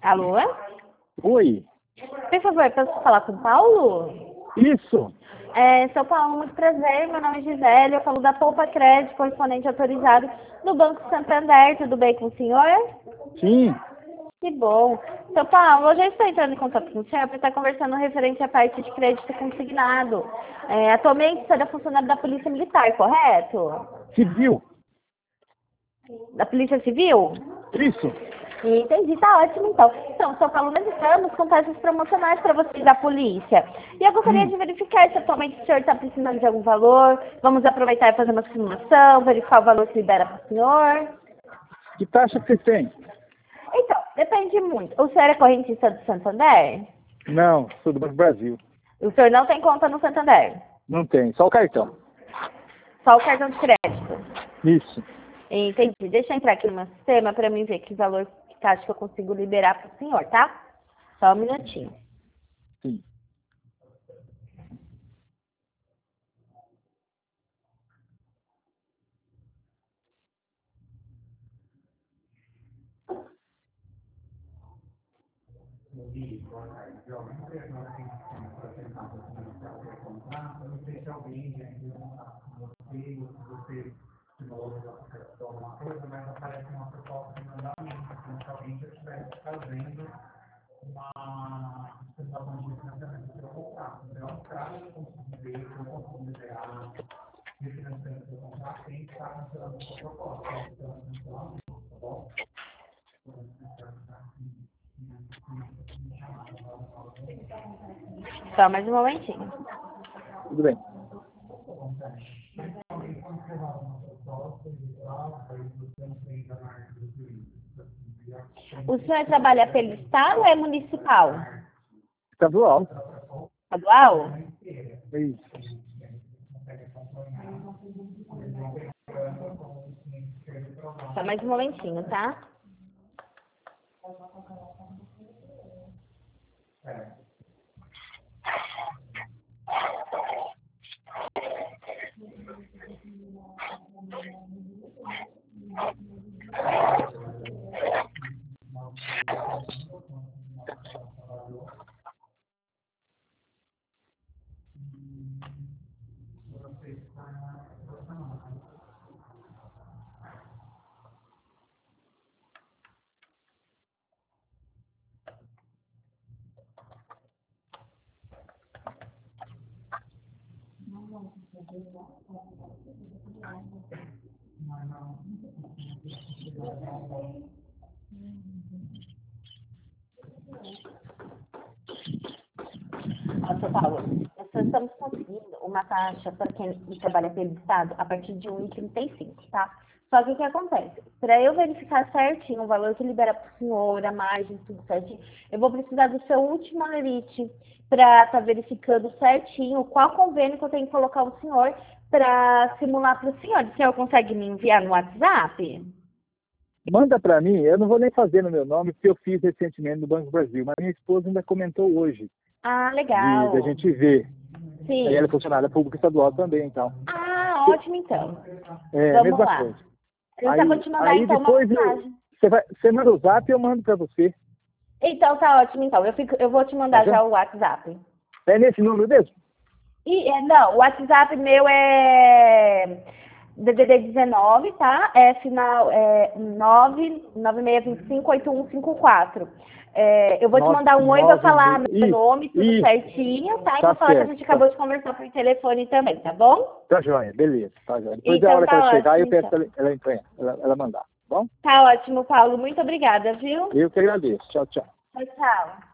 Alô? Oi, Por favor, posso falar com o Paulo? isso, Sou Paulo, muito prazer. Meu nome é Gisele, eu falo da Poupa Crédito, correspondente autorizado do Banco Santander. Tudo bem com o senhor? sim, Que bom. Seu Paulo, eu já estou entrando em contato com o senhor para estar conversando referente à parte de crédito consignado. Atualmente, o senhor é funcionário da Polícia Militar, correto? civil, Da Polícia Civil? isso. Entendi, tá ótimo então. Então, seu Paulo, nós estamos com taxas promocionais para vocês da polícia. E eu gostaria de verificar se atualmente o senhor está precisando de algum valor. Vamos aproveitar e fazer uma simulação, verificar o valor que libera para o senhor. Que taxa que você tem? Então, depende muito. O senhor é correntista do Santander? Não, sou do Banco do Brasil. O senhor não tem conta no Santander? Não tem, só o cartão. Só o cartão de crédito? Isso. Entendi. Deixa eu entrar aqui no meu sistema para mim ver que valor, que taxa que eu consigo liberar para o senhor, tá? Só um minutinho. Sim. Só mais um momentinho. Tudo bem. O senhor trabalha pelo Estado ou é municipal? Estadual. Estadual? Isso. Só mais um momentinho, tá? Nossa, Paulo, nós estamos conseguindo uma taxa para quem trabalha pelo Estado a partir de 1,35, tá? Só que o que acontece? Para eu verificar certinho o valor que libera para o senhor, a margem, tudo certinho, eu vou precisar do seu último lerite para estar verificando certinho qual convênio que eu tenho que colocar o senhor para simular para o senhor. O senhor consegue me enviar no WhatsApp? Manda para mim, eu não vou nem fazer no meu nome, porque eu fiz recentemente no Banco do Brasil, mas minha esposa ainda comentou hoje, Ah, legal. de a gente ver. Sim. Aí ela é funcionária pública estadual também, então. Ah, ótimo então. É, Vamos mesma lá. coisa. Eu já vou te mandar Aí então uma depois mensagem. você manda o zap e eu mando para você. Então tá ótimo então. Eu vou te mandar Tá já bom? o WhatsApp. É nesse número mesmo? Não, o WhatsApp meu é DDD 19, tá? É final 996258154. Eu vou te mandar um oi, vou falar meu nome, tudo certinho, tá? E vou falar que a gente acabou de conversar por telefone também, tá bom? Tá joia, beleza, tá joia. Depois Então da hora que tá ela chegar, eu ótimo, peço então. ela mandar, tá bom? Tá ótimo, Paulo. Muito obrigada, viu? Eu que agradeço. Tchau, tchau. Tchau, tchau.